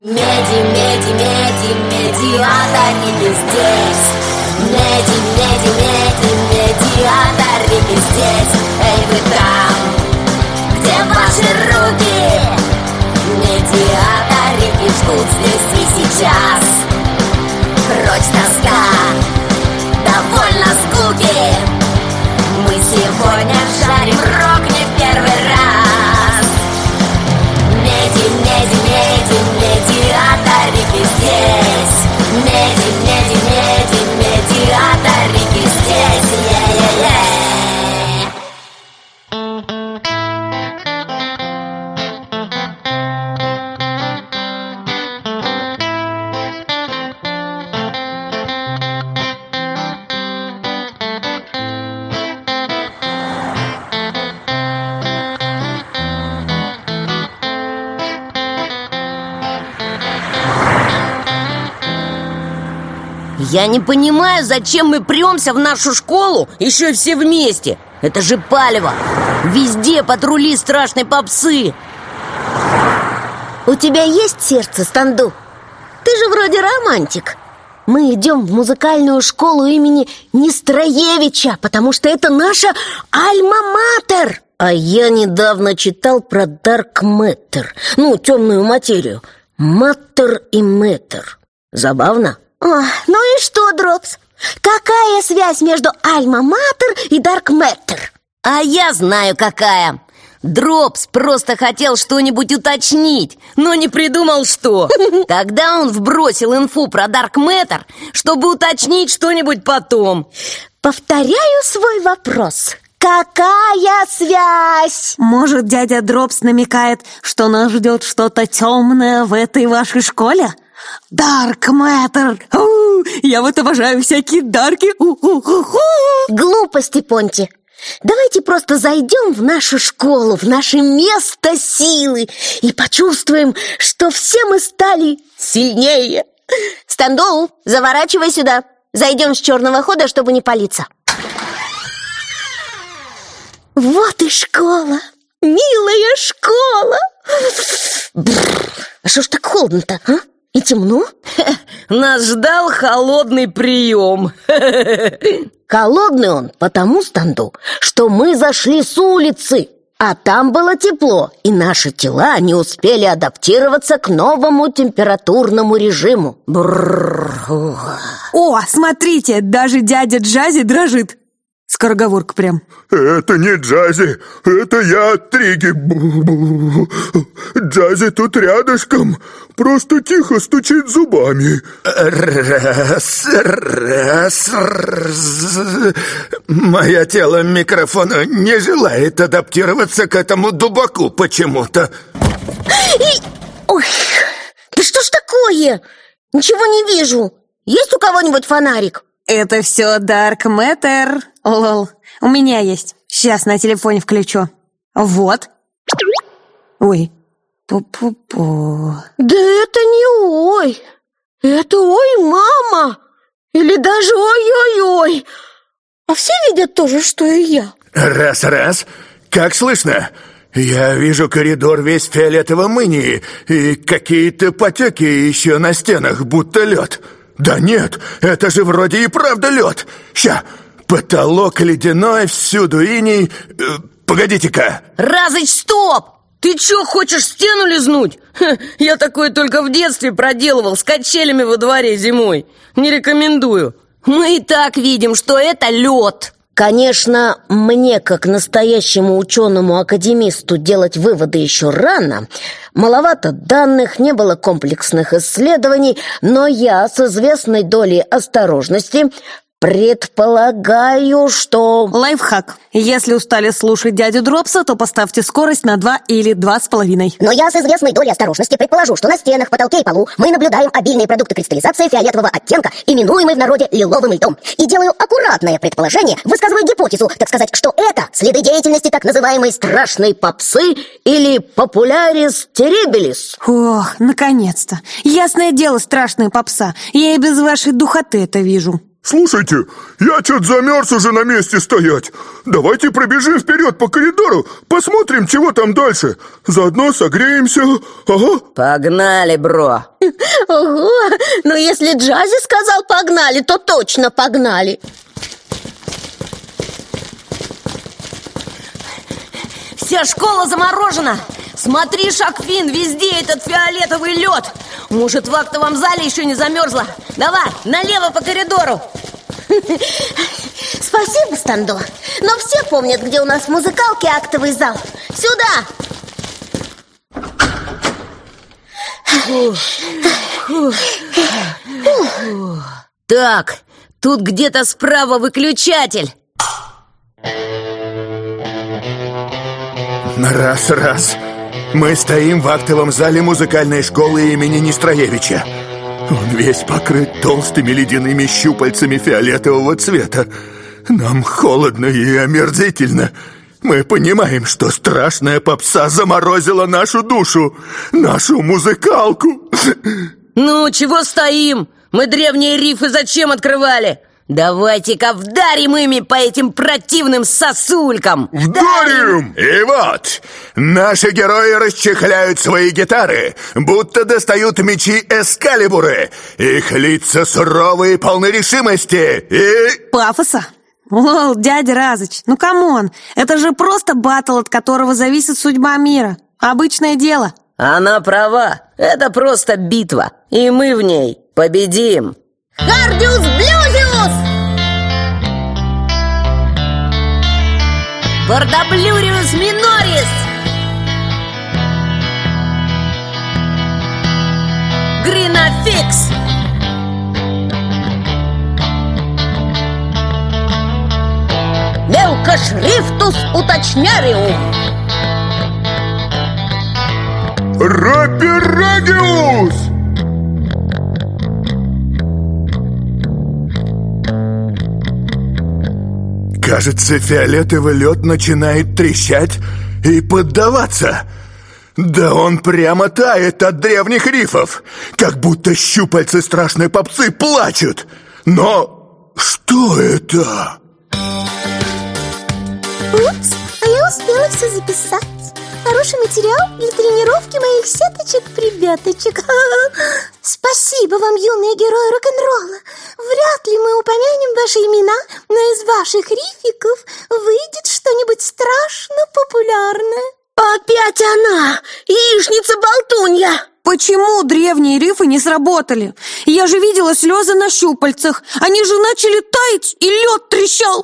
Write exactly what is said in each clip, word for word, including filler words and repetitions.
Меди, меди, меди, медиаторики здесь. Меди, меди, меди, медиаторики здесь. Эй, вы там, где ваши руки? Медиаторики ждут здесь и сейчас. Прочь тоска, довольно скуки. Мы сегодня жарим рок не в первый раз. Меди, меди, меди, медиаторики здесь. Меди, меди, меди, медиаторики здесь. Е-е-е. Я не понимаю, зачем мы премся в нашу школу еще и все вместе. Это же палево. Везде патрули страшной попсы. У тебя есть сердце, Станду? Ты же вроде романтик. Мы идем в музыкальную школу имени Нестроевича, потому что это наша альма-матер. А я недавно читал про Dark Matter. Ну, темную материю. Маттер и Мэтр. Забавно? О, ну и что, Дропс? Какая связь между альма-матер и Dark Matter? А я знаю, какая. Дропс просто хотел что-нибудь уточнить, но не придумал, что. Тогда он вбросил инфу про Dark Matter, чтобы уточнить что-нибудь потом. Повторяю свой вопрос. Какая связь? Может, дядя Дропс намекает, что нас ждет что-то темное в этой вашей школе? Dark Matter. У, я вот обожаю всякие дарки. У-у-у-у. Глупости, Понти. Давайте просто зайдем в нашу школу, в наше место силы и почувствуем, что все мы стали сильнее. Станду, заворачивай сюда. Зайдем с черного хода, чтобы не палиться. Вот и школа. Милая школа. Бррр. А что ж так холодно-то, а? И темно? Нас ждал холодный прием. Холодный он потому, Станду, что мы зашли с улицы, а там было тепло, и наши тела не успели адаптироваться к новому температурному режиму. Бррр. О, смотрите, даже дядя Джази дрожит. Скороговорка прям. Это не Джази, это я, Триги. Джази тут рядышком, просто тихо стучит зубами. Раз, раз, раз. Мое тело микрофона не желает адаптироваться к этому дубаку почему-то. И... Ой, да что ж такое? Ничего не вижу. Есть у кого-нибудь фонарик? Это все Dark Matter. Лол, у меня есть. Сейчас на телефоне включу. Вот. Ой. Пу-пу-пу. Да это не ой. Это ой, мама. Или даже ой-ой-ой. А все видят то же, что и я. Раз-раз. Как слышно? Я вижу коридор весь в фиолетовом инии и какие-то потеки еще на стенах, будто лед. Да нет, это же вроде и правда лед. Ща, потолок ледяной, всюду иней. Э, погодите-ка. Разыч, стоп! Ты чё, хочешь стену лизнуть? Ха, я такое только в детстве проделывал с качелями во дворе зимой. Не рекомендую. Мы и так видим, что это лед. Конечно, мне, как настоящему ученому-академисту, делать выводы еще рано. Маловато данных, не было комплексных исследований, но я с известной долей осторожности предполагаю, что... Лайфхак. Если устали слушать дядю Дропса, то поставьте скорость на два или два с половиной. Но я с известной долей осторожности предположу, что на стенах, потолке и полу мы наблюдаем обильные продукты кристаллизации фиолетового оттенка, именуемые в народе лиловым льдом. И делаю аккуратное предположение, высказываю гипотезу, так сказать, что это следы деятельности так называемой страшной попсы или популярис террибилис. Ох, наконец-то. Ясное дело, страшная попса. Я и без вашей духоты это вижу. Слушайте, я что-то замерз уже на месте стоять. Давайте пробежим вперед по коридору, посмотрим, чего там дальше. Заодно согреемся. Ага. Погнали, бро. Ого, ну если Джази сказал погнали, то точно погнали. Вся школа заморожена. Смотри, Шакфин, везде этот фиолетовый лед. Может, в актовом зале еще не замерзла. Давай, налево по коридору. Спасибо, Стандо. Но все помнят, где у нас в музыкалке актовый зал. Сюда! Так, тут где-то справа выключатель. Раз, раз. Мы стоим в актовом зале музыкальной школы имени Нестроевича. Он весь покрыт толстыми ледяными щупальцами фиолетового цвета. Нам холодно и омерзительно. Мы понимаем, что страшная попса заморозила нашу душу, нашу музыкалку. Ну, чего стоим? Мы древние рифы зачем открывали? Давайте-ка вдарим ими по этим противным сосулькам. Вдарим! И вот, наши герои расчехляют свои гитары, будто достают мечи Эскалибуры. Их лица суровые, полны решимости и... Пафоса? Лол, дядя Разыч, ну камон. Это же просто баттл, от которого зависит судьба мира. Обычное дело. Она права, это просто битва. И мы в ней победим. Хардиус Блюзиус! Бордоблюриус Минорис! Гринофикс! Мелкошрифтус уточняриум! Раперагиус! Кажется, фиолетовый лед начинает трещать и поддаваться. Да он прямо тает от древних рифов, как будто щупальцы страшной попсы плачут. Но что это? Упс, а я успела все записать. Хороший материал для тренировки моих сеточек-прибяточек. Спасибо вам, юные герои рок-н-ролла. Вряд ли мы упомянем ваши имена, но из ваших рификов выйдет что-нибудь страшно популярное. Опять она! Яичница-болтунья! Почему древние рифы не сработали? Я же видела слезы на щупальцах. Они же начали таять, и лед трещал.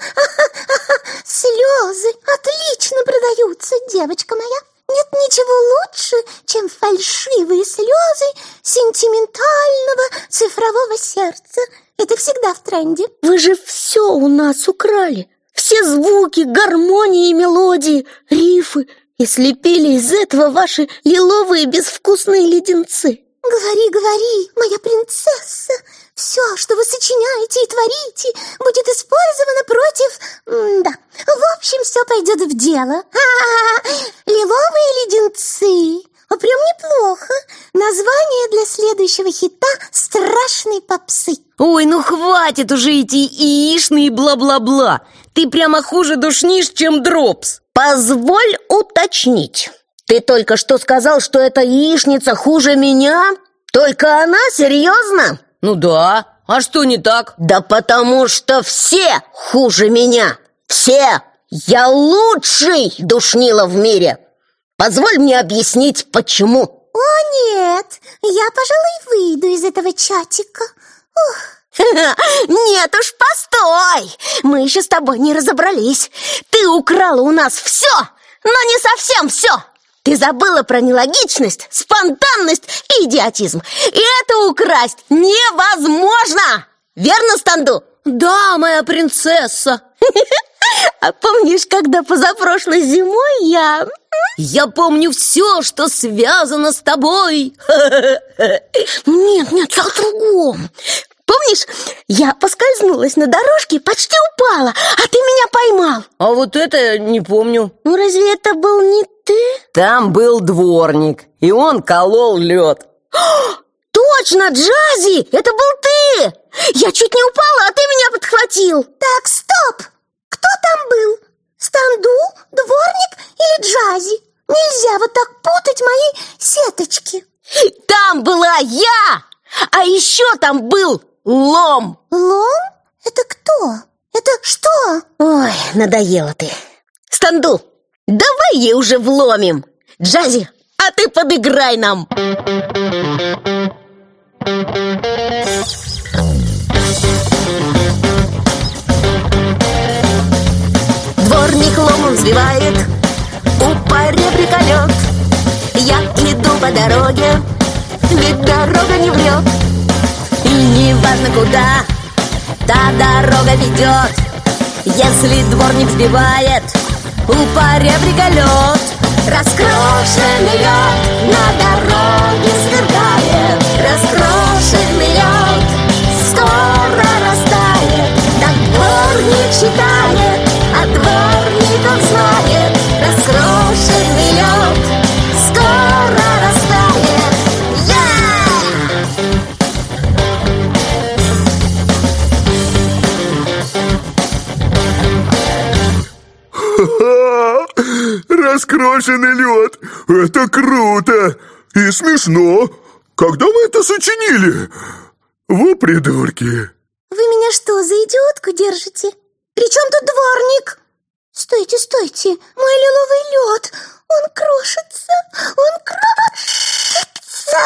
Слезы отлично продаются, девочка моя. Нет ничего лучше, чем фальшивые слезы сентиментального цифрового сердца. Это всегда в тренде. Вы же все у нас украли. Все звуки, гармонии и мелодии, рифы. И слепили из этого ваши лиловые безвкусные леденцы. Говори, говори, моя принцесса. Все, что вы сочиняете и творите, будет использовано против... М да, в общем, все пойдет в дело. Ха-ха-ха. Лиловые леденцы. А прям неплохо. Название для следующего хита страшной попсы. Ой, ну хватит уже эти яичные бла-бла-бла. Ты прямо хуже душнишь, чем Дропс. Позволь уточнить. Ты только что сказал, что эта яичница хуже меня? Только она? Серьезно? Ну да, а что не так? Да потому что все хуже меня. Все. Я лучший душнила в мире. Позволь мне объяснить, почему. О, нет, я, пожалуй, выйду из этого чатика. Ух. Нет уж, постой! Мы еще с тобой не разобрались. Ты украла у нас все, но не совсем все. Ты забыла про нелогичность, спонтанность и идиотизм. И это украсть невозможно! Верно, Станду? Да, моя принцесса. А помнишь, когда позапрошлой зимой я... Я помню все, что связано с тобой. Нет, нет, я о другом. Помнишь, я поскользнулась на дорожке, почти упала, а ты меня поймал. А вот это не помню. Ну разве это был не ты? Там был дворник, и он колол лед. Точно, Джази, это был Помоги! Я чуть не упала, а ты меня подхватил. Так, стоп! Кто там был? Станду, дворник или Джази? Нельзя вот так путать мои сеточки. Там была я! А еще там был Лом. Лом? Это кто? Это что? Ой, надоела ты. Станду, давай ей уже вломим. Джази, а ты подыграй нам. Дворник ломом взбивает у поребрика лед. Я иду по дороге, ведь дорога не врет. И не важно куда та дорога ведет, если дворник взбивает у поребрика лед. Раскрошенный лед на дороге сверкает, раскрошенный лед скоро растает. Так дворник считает, а дворник он знает, раскрошенный лед скоро растает. Ха-ха! Раскрошенный лед! Это круто! И смешно! Когда вы это сочинили? Вы придурки! Вы меня что, за идиотку держите? Причем тут дворник? Стойте, стойте, мой лиловый лед, он крошится, он крошится.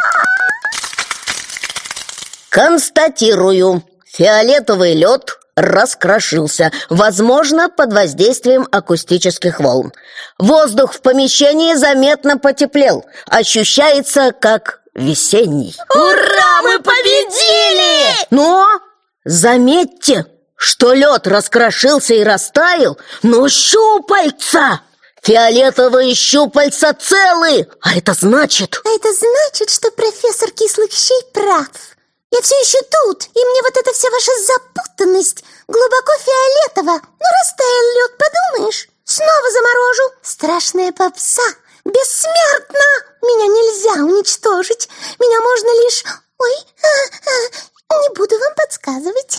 Констатирую, фиолетовый лед раскрошился, возможно, под воздействием акустических волн. Воздух в помещении заметно потеплел, ощущается как весенний. Ура, мы победили! Но заметьте, что лед раскрошился и растаял, но щупальца, фиолетовые щупальца целы, а это значит... А это значит, что профессор Кислых Щей прав. Я все еще тут, и мне вот эта вся ваша запутанность глубоко фиолетово. Ну, растаял лед, подумаешь, снова заморожу. Страшная попса, бессмертна. Меня нельзя уничтожить, меня можно лишь... Ой, а, а, не буду вам подсказывать.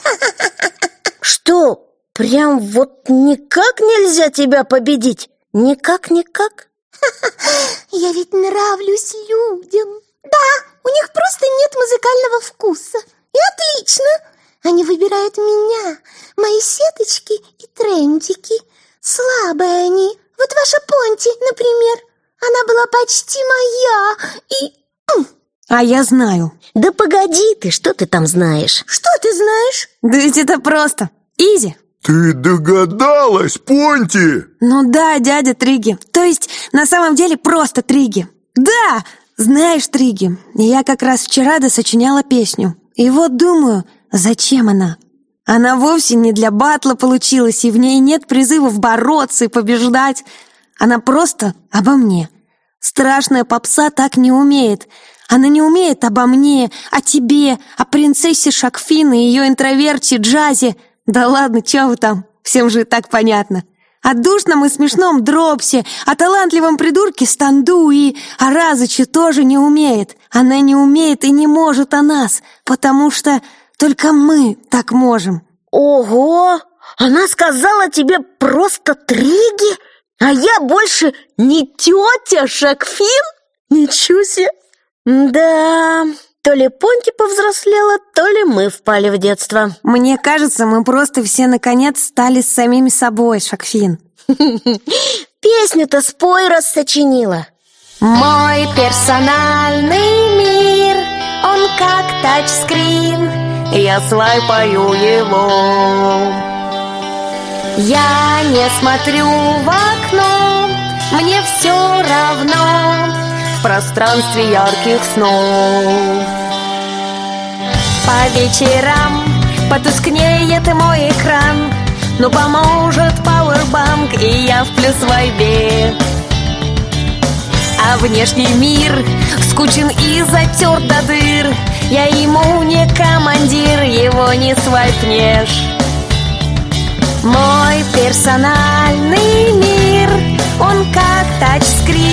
Что, прям вот никак нельзя тебя победить? Никак-никак? Я ведь нравлюсь людям. Да, у них просто нет музыкального вкуса. И отлично. Они выбирают меня, мои сеточки и трендики. Слабые они. Вот ваша Понти, например. Она была почти моя. И... А я знаю. Да погоди ты, что ты там знаешь? Что ты знаешь? Да ведь это просто. Изи. Ты догадалась, Понти? Ну да, дядя Триги. То есть, на самом деле, просто Триги. Да, знаешь, Триги, я как раз вчера досочиняла песню. И вот думаю, зачем она? Она вовсе не для батла получилась, и в ней нет призывов бороться и побеждать. Она просто обо мне. Страшная попса так не умеет. Она не умеет обо мне, о тебе, о принцессе Шакфин и ее интроверте Джази. Да ладно, чё вы там, всем же и так понятно. О душном и смешном Дропсе, о талантливом придурке Станду и о Разыче тоже не умеет. Она не умеет и не может о нас, потому что только мы так можем. Ого! Она сказала тебе просто Триги? А я больше не тетя Шакфин? Ничего себе! Да, то ли Понти повзрослела, то ли мы впали в детство. Мне кажется, мы просто все наконец стали с самими собой, Шакфин. Песню-то спой, раз сочинила. Мой персональный мир, он как тачскрин, я свайпаю его. Я не смотрю в окно, мне все равно в пространстве ярких снов. По вечерам потускнеет мой экран, но поможет пауэрбанк, и я в плюс вайбе. А внешний мир скучен и затерт до дыр, я ему не командир, его не свайпнешь. Мой персональный мир, он как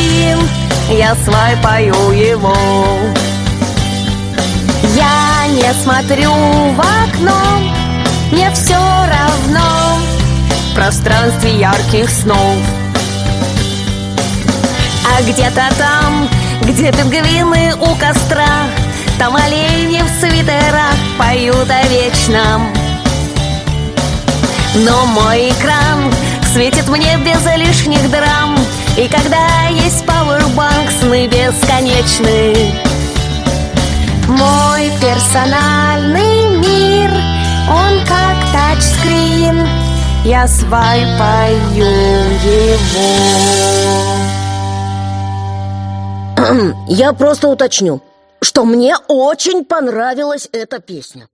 тачскрин, я свайпаю его. Я не Я смотрю в окно, мне все равно в пространстве ярких снов. А где-то там, где пингвины у костра, там олени в свитерах поют о вечном. Но мой экран светит мне без лишних драм, и когда есть пауэрбанк, сны бесконечны. Мой персональный мир, он как тачскрин, я свайпаю его. Я просто уточню, что мне очень понравилась эта песня.